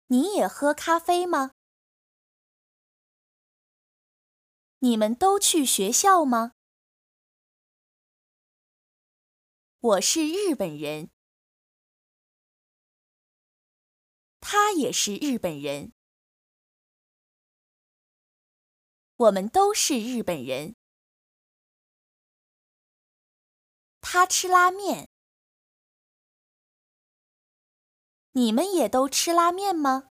你也喝咖啡吗？你们都去学校吗？我是日本人。他也是日本人。我们都是日本人。他吃拉面。你们也都吃拉面吗？